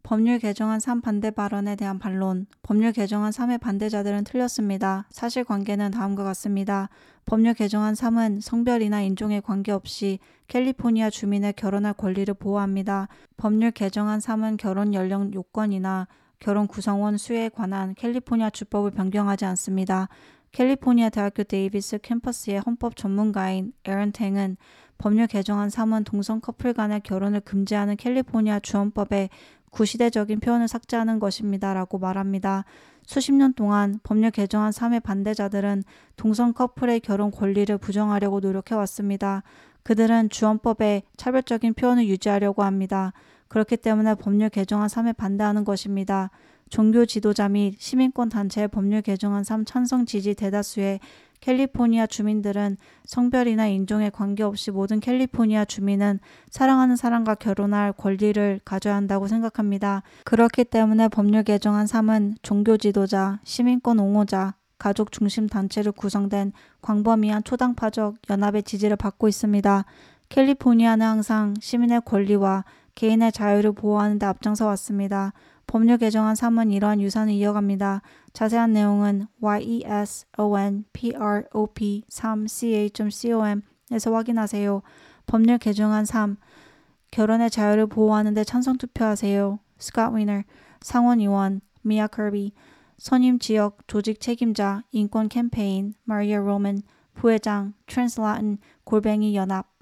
법률 개정안 3 반대 발언에 대한 반론. 법률 개정안 3의 반대자들은 틀렸습니다. 사실관계는 다음과 같습니다. 법률 개정안 3은 성별이나 인종에 관계없이 캘리포니아 주민의 결혼할 권리를 보호합니다. 법률 개정안 3은 결혼 연령 요건이나 결혼 구성원 수에 관한 캘리포니아 주법을 변경하지 않습니다. 캘리포니아 대학교 데이비스 캠퍼스의 헌법 전문가인 에런 탱은 법률 개정안 3은 동성 커플 간의 결혼을 금지하는 캘리포니아 주헌법의 구시대적인 표현을 삭제하는 것입니다. 라고 말합니다. 수십 년 동안 법률 개정안 3의 반대자들은 동성 커플의 결혼 권리를 부정하려고 노력해왔습니다. 그들은 주헌법에 차별적인 표현을 유지하려고 합니다. 그렇기 때문에 법률 개정안 3에 반대하는 것입니다. 종교 지도자 및 시민권 단체의 법률 개정안 3 찬성 지지 대다수의 캘리포니아 주민들은 성별이나 인종에 관계없이 모든 캘리포니아 주민은 사랑하는 사람과 결혼할 권리를 가져야 한다고 생각합니다. 그렇기 때문에 법률 개정안 3은 종교 지도자, 시민권 옹호자, 가족 중심 단체로 구성된 광범위한 초당파적 연합의 지지를 받고 있습니다. 캘리포니아는 항상 시민의 권리와 개인의 자유를 보호하는 데 앞장서 왔습니다. 법률 개정안 3은 이러한 유산을 이어갑니다. 자세한 내용은 yesonprop3ca.com 에서 확인하세요. 법률 개정안 3. 결혼의 자유를 보호하는 데 찬성 투표하세요. 스캇 위너, 상원의원, 미아 커비, 선임 지역 조직 책임자, 인권 캠페인, 마리아 로만, 부회장, 트랜스라틴 골뱅이 연합.